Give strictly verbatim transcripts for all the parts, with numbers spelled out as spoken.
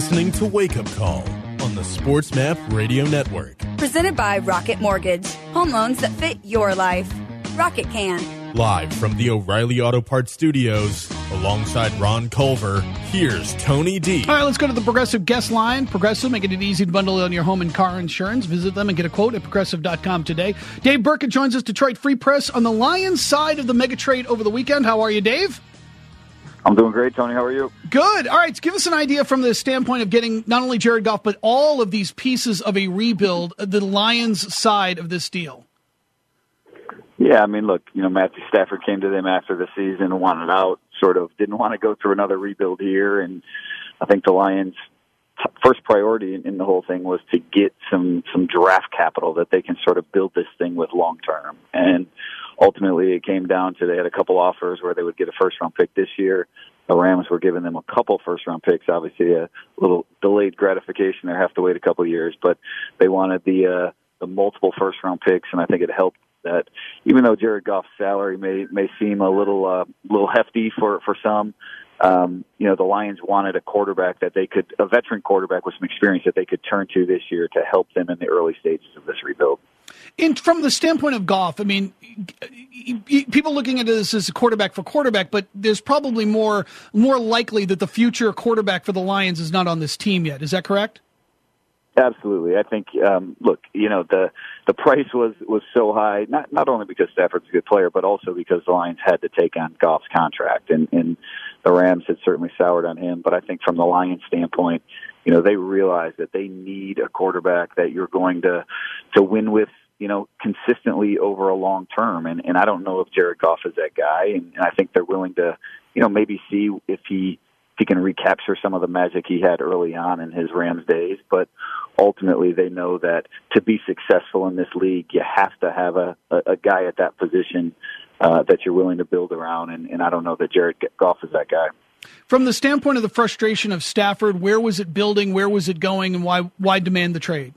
listening to Wake Up Call on the SportsMap Radio Network. Presented by Rocket Mortgage. Home loans that fit your life. Rocket can. Live from the O'Reilly Auto Parts Studios, alongside Ron Culver, here's Tony D. All right, let's go to the Progressive guest line. Progressive, making it easy to bundle on your home and car insurance. Visit them and get a quote at progressive dot com today. Dave Burkett joins us, Detroit Free Press, on the Lions side of the mega trade over the weekend. How are you, Dave? I'm doing great, Tony. How are you? Good. All right, give us an idea from the standpoint of getting not only Jared Goff, but all of these pieces of a rebuild, the Lions side of this deal. Yeah, I mean, look, you know, Matthew Stafford came to them after the season, wanted out, sort of didn't want to go through another rebuild here. And I think the Lions' first priority in, in the whole thing was to get some, some draft capital that they can sort of build this thing with long term. And ultimately it came down to they had a couple offers where they would get a first-round pick this year. The Rams were giving them a couple first-round picks, obviously a little delayed gratification. They have to wait a couple of years, but they wanted the uh, the multiple first-round picks, and I think it helped that even though Jared Goff's salary may may seem a little uh, little hefty for for some, um, you know, the Lions wanted a quarterback that they could, a veteran quarterback with some experience that they could turn to this year to help them in the early stages of this rebuild. And from the standpoint of Goff, I mean, people looking at this as a quarterback for quarterback, but there's probably more more likely that the future quarterback for the Lions is not on this team yet. Is that correct? Absolutely. I think, um, look, you know, the the price was, was so high, not not only because Stafford's a good player, but also because the Lions had to take on Goff's contract, and, and the Rams had certainly soured on him. But I think from the Lions standpoint, you know, they realize that they need a quarterback that you're going to to win with, you know, consistently over a long term. And, and I don't know if Jared Goff is that guy, and, and I think they're willing to, you know, maybe see if he he can recapture some of the magic he had early on in his Rams days. But ultimately they know that to be successful in this league, you have to have a, a, a guy at that position uh, that you're willing to build around. And, and I don't know that Jared Goff is that guy. From the standpoint of the frustration of Stafford, where was it building, where was it going, and why why demand the trade?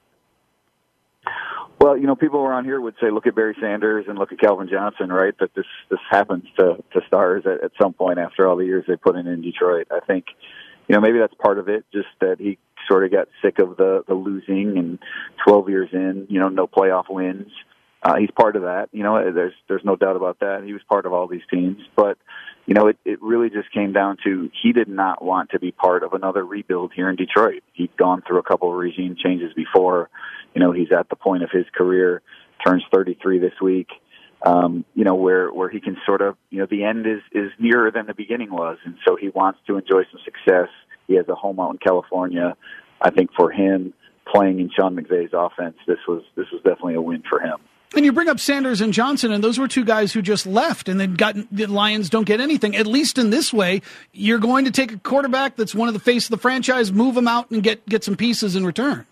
Well, you know, people around here would say, look at Barry Sanders and look at Calvin Johnson, right? That this this happens to, to stars at, at some point after all the years they put in in Detroit. I think, you know, maybe that's part of it, just that he sort of got sick of the, the losing, and twelve years in, you know, no playoff wins. Uh, he's part of that. You know, there's there's no doubt about that. He was part of all these teams. But, you know, it, it really just came down to he did not want to be part of another rebuild here in Detroit. He'd gone through a couple of regime changes before. You know, he's at the point of his career, turns thirty-three this week, um, you know, where, where he can sort of, you know, the end is, is nearer than the beginning was. And so he wants to enjoy some success. He has a home out in California. I think for him, playing in Sean McVay's offense, this was this was definitely a win for him. And you bring up Sanders and Johnson, and those were two guys who just left, and then got the Lions don't get anything. At least in this way, you're going to take a quarterback that's one of the face of the franchise, move him out, and get get some pieces in return.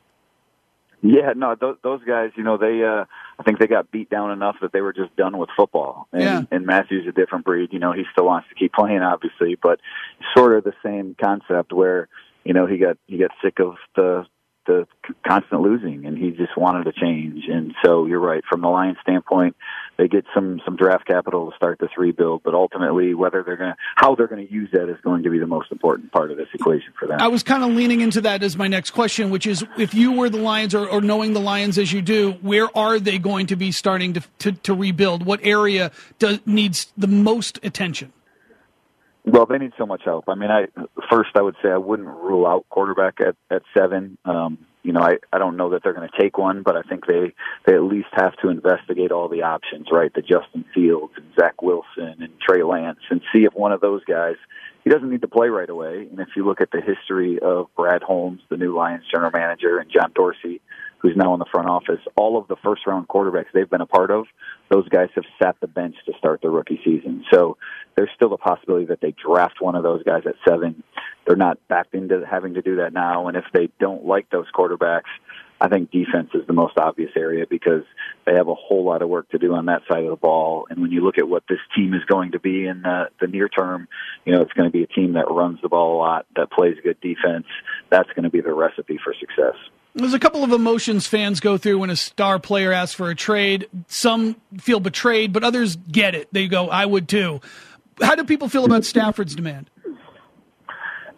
Yeah, no, those, those guys, you know, they, uh, I think they got beat down enough that they were just done with football. And, yeah. and Matthew's a different breed. You know, he still wants to keep playing, obviously, but sort of the same concept where, you know, he got he got sick of the the constant losing, and he just wanted to change. And so you're right. From the Lions standpoint, they get some some draft capital to start this rebuild, but ultimately whether they're going to, how they're going to use that is going to be the most important part of this equation for them. I was kind of leaning into that as my next question, which is if you were the Lions, or, or knowing the Lions as you do, where are they going to be starting to to, to rebuild? What area does, needs the most attention? Well, they need so much help. I mean, I first I would say I wouldn't rule out quarterback at, at seven. Um, you know, I, I don't know that they're going to take one, but I think they, they at least have to investigate all the options, right? The Justin Fields and Zach Wilson and Trey Lance, and see if one of those guys, he doesn't need to play right away. And if you look at the history of Brad Holmes, the new Lions general manager, and John Dorsey, who's now in the front office, all of the first-round quarterbacks they've been a part of, those guys have sat the bench to start their rookie season. So there's still a possibility that they draft one of those guys at seven. They're not backed into having to do that now. And if they don't like those quarterbacks, I think defense is the most obvious area because they have a whole lot of work to do on that side of the ball. And when you look at what this team is going to be in the, the near term, you know, it's going to be a team that runs the ball a lot, that plays good defense. That's going to be the recipe for success. There's a couple of emotions fans go through when a star player asks for a trade. Some feel betrayed, but others get it. They go, I would too. How do people feel about Stafford's demand?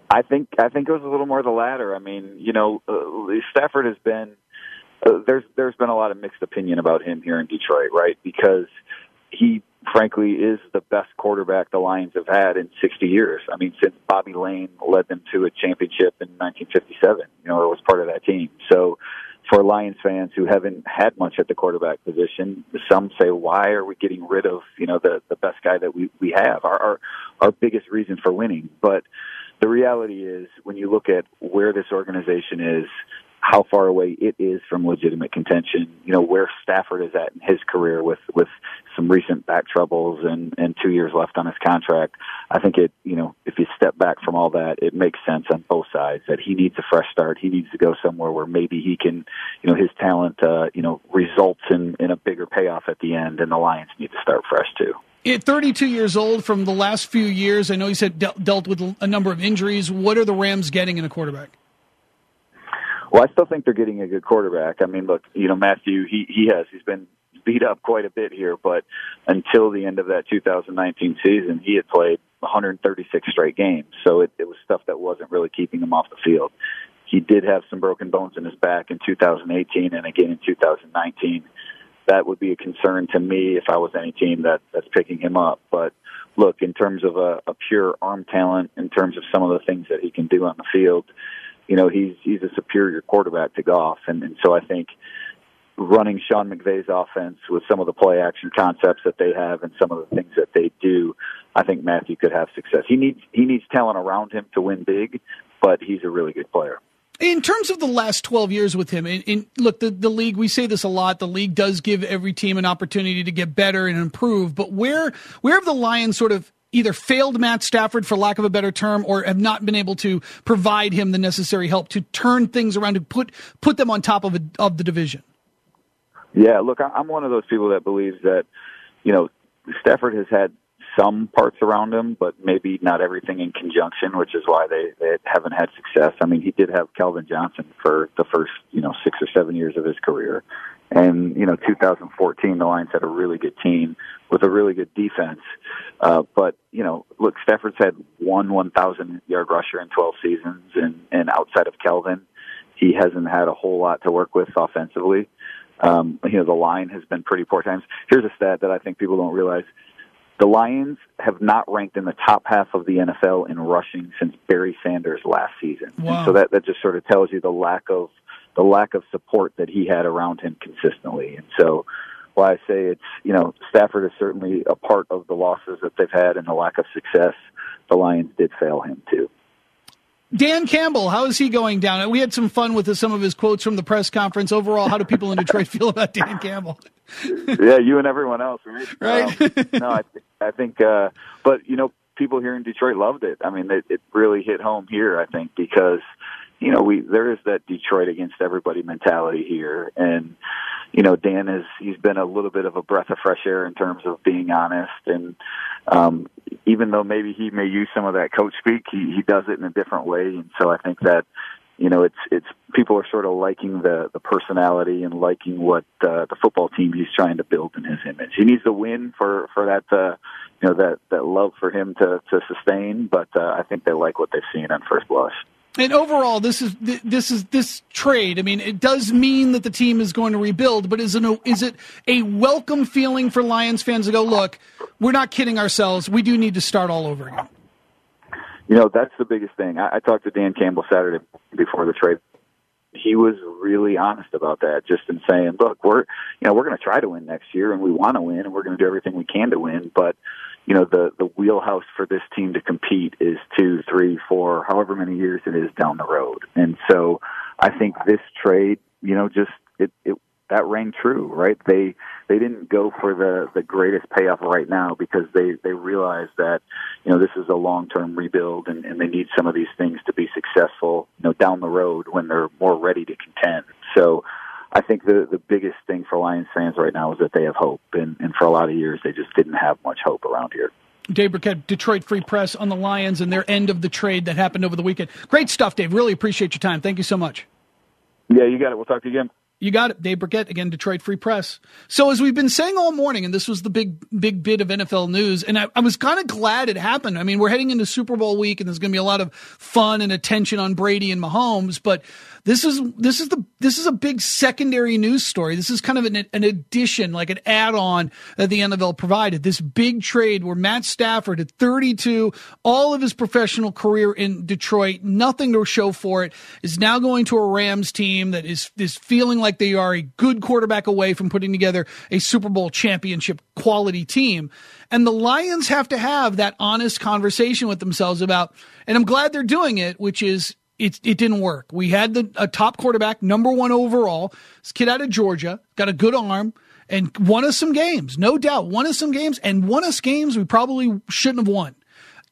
I think I think it was a little more the latter. I mean, you know, uh, Stafford has been uh, there's there's been a lot of mixed opinion about him here in Detroit, right? Because he, frankly, is the best quarterback the Lions have had in sixty years. I mean, since Bobby Lane led them to a championship in nineteen fifty-seven, you know, or was part of that team. So for Lions fans who haven't had much at the quarterback position, some say, why are we getting rid of, you know, the, the best guy that we, we have, our, our, our biggest reason for winning. But the reality is, when you look at where this organization is, how far away it is from legitimate contention, you know, where Stafford is at in his career with, with some recent back troubles and, and two years left on his contract, I think it, you know, if you step back from all that, it makes sense on both sides that he needs a fresh start. He needs to go somewhere where maybe he can, you know, his talent, uh, you know, results in, in a bigger payoff at the end, and the Lions need to start fresh too. At thirty-two years old, from the last few years, I know he said de- dealt with a number of injuries. What are the Rams getting in a quarterback? Well, I still think they're getting a good quarterback. I mean, look, you know, Matthew, he, he has, he's been beat up quite a bit here, but until the end of that two thousand nineteen season, he had played one hundred thirty-six straight games. So it, it was stuff that wasn't really keeping him off the field. He did have some broken bones in his back in two thousand eighteen and again in two thousand nineteen. That would be a concern to me if I was any team that, that's picking him up. But look, in terms of a, a pure arm talent, in terms of some of the things that he can do on the field, you know, he's he's a superior quarterback to Goff. And, and so I think running Sean McVay's offense with some of the play action concepts that they have and some of the things that they do, I think Matthew could have success. He needs he needs talent around him to win big, but he's a really good player. In terms of the last twelve years with him, in, in, look, the, the league, we say this a lot, the league does give every team an opportunity to get better and improve, but where where have the Lions sort of either failed Matt Stafford, for lack of a better term, or have not been able to provide him the necessary help to turn things around, to put put them on top of a, of the division? Yeah, look, I'm one of those people that believes that, you know, Stafford has had some parts around him, but maybe not everything in conjunction, which is why they, they haven't had success. I mean, he did have Calvin Johnson for the first, you know, six or seven years of his career. And, you know, two thousand fourteen, the Lions had a really good team with a really good defense. Uh, but, you know, look, Stafford's had one one thousand-yard rusher in twelve seasons, and, and outside of Calvin, he hasn't had a whole lot to work with offensively. Um, you know, the line has been pretty poor times. Here's a stat that I think people don't realize. The Lions have not ranked in the top half of the N F L in rushing since Barry Sanders last season. Wow. And so that, that just sort of tells you the lack of the lack of support that he had around him consistently. And so while I say it's, you know, Stafford is certainly a part of the losses that they've had and the lack of success, the Lions did fail him too. Dan Campbell, how is he going down? We had some fun with some of his quotes from the press conference. Overall, how do people in Detroit feel about Dan Campbell? Yeah, you and everyone else, right? Right. Um, no, I, th- I think, uh, but, you know, people here in Detroit loved it. I mean, it, it really hit home here, I think, because, you know, we there is that Detroit against everybody mentality here. And, you know, Dan is, he's been a little bit of a breath of fresh air in terms of being honest. And um, even though maybe he may use some of that coach speak, he, he does it in a different way. And so I think that, you know, it's it's people are sort of liking the, the personality and liking what uh, the football team he's trying to build in his image. He needs to win for for that uh, you know that, that love for him to, to sustain, but uh, I think they like what they've seen on first blush. And overall, this is this is this trade. I mean, it does mean that the team is going to rebuild, but is it a, is it a welcome feeling for Lions fans to go, look, we're not kidding ourselves. We do need to start all over again. You know, that's the biggest thing. I, I talked to Dan Campbell Saturday before the trade. He was really honest about that, just in saying, look, we're, you know, we're going to try to win next year and we want to win and we're going to do everything we can to win. But, you know, the, the wheelhouse for this team to compete is two, three, four, however many years it is down the road. And so I think this trade, you know, just, it, it, that rang true, right? They they didn't go for the, the greatest payoff right now because they, they realized that, you know, this is a long-term rebuild and, and they need some of these things to be successful, you know, down the road when they're more ready to contend. So I think the, the biggest thing for Lions fans right now is that they have hope. And, and for a lot of years, they just didn't have much hope around here. Dave Birkett, Detroit Free Press, on the Lions and their end of the trade that happened over the weekend. Great stuff, Dave. Really appreciate your time. Thank you so much. Yeah, you got it. We'll talk to you again. You got it. Dave Burkett, again, Detroit Free Press. So as we've been saying all morning, and this was the big, big bit of N F L news, and I, I was kind of glad it happened. I mean, we're heading into Super Bowl week, and there's going to be a lot of fun and attention on Brady and Mahomes, but this is this is the this is a big secondary news story. This is kind of an, an addition, like an add-on that the N F L provided. This big trade where Matt Stafford at thirty-two, all of his professional career in Detroit, nothing to show for it, is now going to a Rams team that is is feeling like they are a good quarterback away from putting together a Super Bowl championship quality team. And the Lions have to have that honest conversation with themselves about, and I'm glad they're doing it, which is, It it didn't work. We had the a top quarterback, number one overall, this kid out of Georgia, got a good arm, and won us some games, no doubt. Won us some games, and won us games we probably shouldn't have won.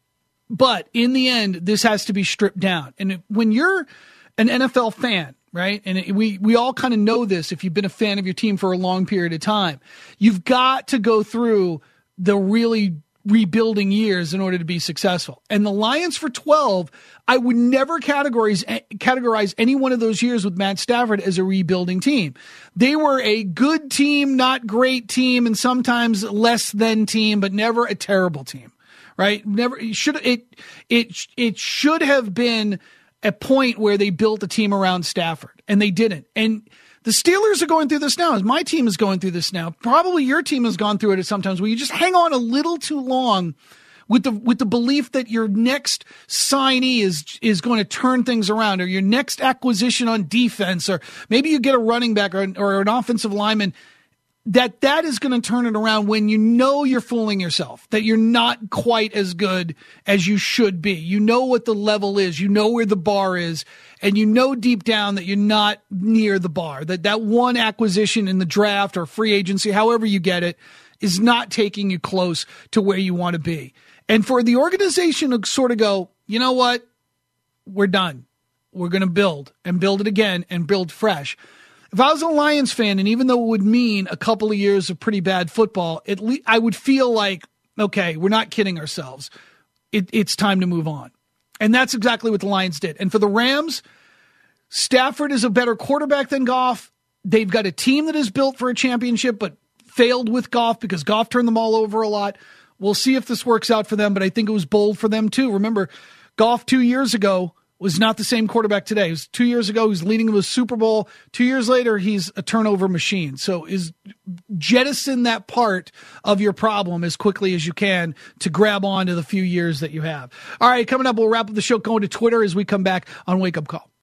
But in the end, this has to be stripped down. And when you're an N F L fan, right, and it, we, we all kind of know this if you've been a fan of your team for a long period of time, you've got to go through the really rebuilding years in order to be successful. And the Lions for twelve, I would never categorize categorize any one of those years with Matt Stafford as a rebuilding team. They were a good team, not great team, and sometimes less than team, but never a terrible team, right? Never it should it it it should have been a point where they built a team around Stafford, and they didn't. And the Steelers are going through this now. As my team is going through this now. Probably your team has gone through it at sometimes where you just hang on a little too long with the with the belief that your next signee is is going to turn things around, or your next acquisition on defense, or maybe you get a running back or an, or an offensive lineman, that that is going to turn it around when you know you're fooling yourself, that you're not quite as good as you should be. You know what the level is. You know where the bar is. And you know deep down that you're not near the bar, that that one acquisition in the draft or free agency, however you get it, is not taking you close to where you want to be. And for the organization to sort of go, you know what, we're done. We're going to build and build it again and build fresh. If I was a Lions fan, and even though it would mean a couple of years of pretty bad football, at least I would feel like, okay, we're not kidding ourselves. It, it's time to move on. And that's exactly what the Lions did. And for the Rams, Stafford is a better quarterback than Goff. They've got a team that is built for a championship, but failed with Goff because Goff turned them all over a lot. We'll see if this works out for them, but I think it was bold for them too. Remember, Goff two years ago was not the same quarterback today. It was two years ago, he was leading them to a Super Bowl. Two years later, he's a turnover machine. So is jettison that part of your problem as quickly as you can to grab on to the few years that you have. All right, coming up, we'll wrap up the show going to Twitter as we come back on Wake Up Call.